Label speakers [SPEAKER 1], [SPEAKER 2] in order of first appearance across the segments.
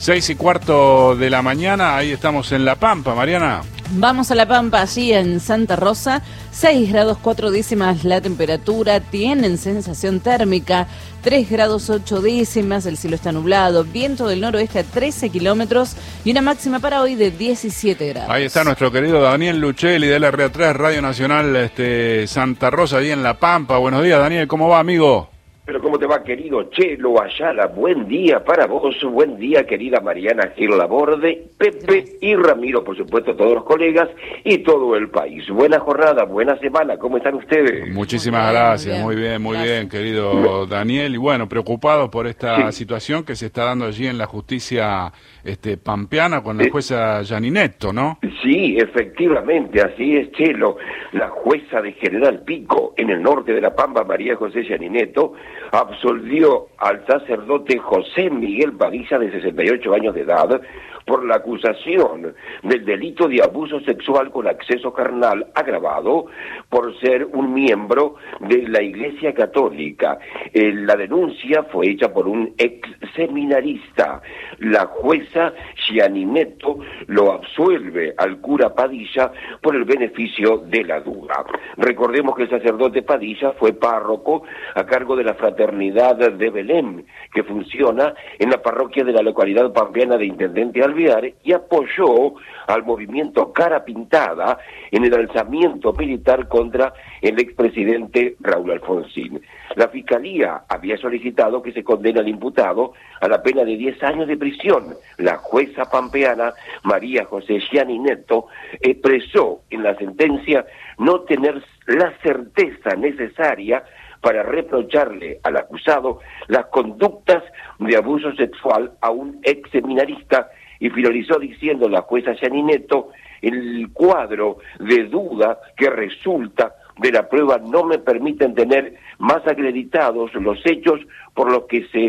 [SPEAKER 1] 6:15 de la mañana, ahí estamos en La Pampa, Mariana.
[SPEAKER 2] Vamos a La Pampa, allí en Santa Rosa, 6 grados 4 décimas la temperatura, tienen sensación térmica, 3 grados 8 décimas, el cielo está nublado, viento del noroeste a 13 kilómetros y una máxima para hoy de 17 grados.
[SPEAKER 1] Ahí está nuestro querido Daniel Luchelli de LR3, Radio Nacional Santa Rosa, ahí en La Pampa. Buenos días, Daniel, ¿cómo va, amigo?
[SPEAKER 3] Pero ¿cómo te va, querido Chelo Ayala? Buen día para vos, buen día, querida Mariana Gil Laborde, Pepe y Ramiro, por supuesto, todos los colegas y todo el país. Buena jornada, buena semana, ¿cómo están ustedes?
[SPEAKER 1] Muchísimas gracias, muy bien, querido Daniel. Y bueno, preocupado por esta situación que se está dando allí en la justicia pampeana con la jueza Gianinetto, ¿no?
[SPEAKER 3] Sí, efectivamente, así es, Chelo. La jueza de General Pico, en el norte de La Pampa, María José Gianinetto, absolvió al sacerdote José Miguel Padilla, de 68 años de edad, por la acusación del delito de abuso sexual con acceso carnal agravado por ser un miembro de la Iglesia Católica. La denuncia fue hecha por un ex seminarista. La jueza Gianinetto lo absuelve al cura Padilla por el beneficio de la duda. Recordemos que el sacerdote Padilla fue párroco a cargo de la Fraternidad de Belén, que funciona en la parroquia de la localidad pampeana de Intendente Alvear, y apoyó al movimiento Cara Pintada en el alzamiento militar contra el expresidente Raúl Alfonsín. La Fiscalía había solicitado que se condene al imputado a la pena de 10 años de prisión. La jueza pampeana María José Gianinetto expresó en la sentencia no tener la certeza necesaria para reprocharle al acusado las conductas de abuso sexual a un ex seminarista, y finalizó diciendo la jueza Gianinetto: el cuadro de duda que resulta de la prueba no me permiten tener más acreditados los hechos por los que se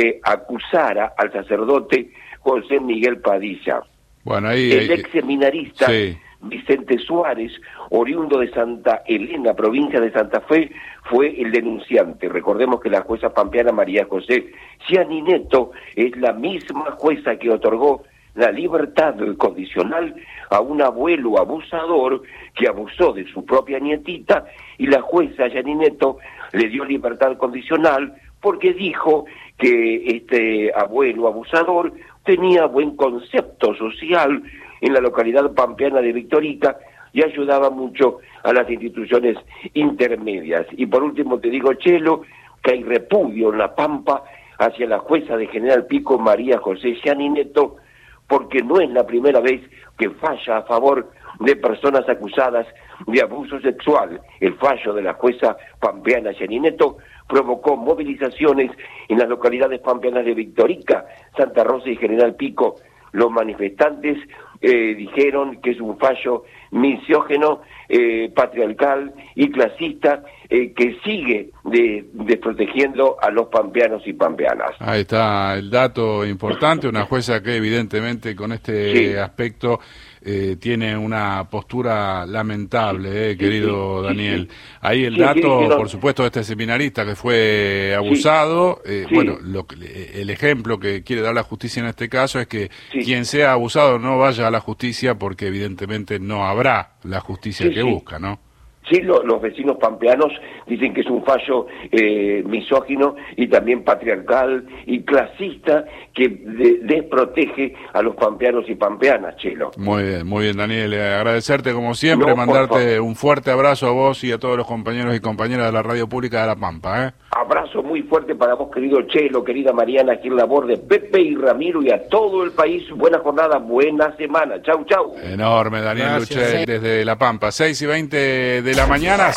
[SPEAKER 3] acusara al sacerdote José Miguel Padilla.
[SPEAKER 1] Bueno, ahí,
[SPEAKER 3] el ex seminarista Vicente Suárez, oriundo de Santa Elena, provincia de Santa Fe, fue el denunciante. Recordemos que la jueza pampeana María José Gianinetto es la misma jueza que otorgó la libertad condicional a un abuelo abusador que abusó de su propia nietita, y la jueza Gianinetto le dio libertad condicional porque dijo que este abuelo abusador tenía buen concepto social en la localidad pampeana de Victorica y ayudaba mucho a las instituciones intermedias. Y por último te digo, Chelo, que hay repudio en La Pampa hacia la jueza de General Pico María José Gianinetto, porque no es la primera vez que falla a favor de personas acusadas de abuso sexual. El fallo de la jueza pampeana Gianinetto provocó movilizaciones en las localidades pampeanas de Victorica, Santa Rosa y General Pico. Los manifestantes dijeron que es un fallo misógino, patriarcal y clasista, que sigue desprotegiendo a los pampeanos y pampeanas.
[SPEAKER 1] Ahí está el dato importante, una jueza que evidentemente con este aspecto tiene una postura lamentable, querido Daniel. Ahí el dato, por supuesto, de este seminarista que fue abusado. Bueno, el ejemplo que quiere dar la justicia en este caso es que quien sea abusado no vaya a la justicia, porque evidentemente no habrá la justicia que busca, ¿no?
[SPEAKER 3] Sí, los vecinos pampeanos dicen que es un fallo misógino y también patriarcal y clasista que desprotege a los pampeanos y pampeanas, Chelo.
[SPEAKER 1] Muy bien, Daniel. Agradecerte como siempre, mandarte un fuerte abrazo a vos y a todos los compañeros y compañeras de la Radio Pública de La Pampa.
[SPEAKER 3] Abrazo muy fuerte para vos, querido Chelo, querida Mariana Gil Laborde, Pepe y Ramiro, y a todo el país. Buena jornada, buena semana. Chau, chau.
[SPEAKER 1] Enorme, Daniel Luchelli desde La Pampa. 6:20 de la mañana.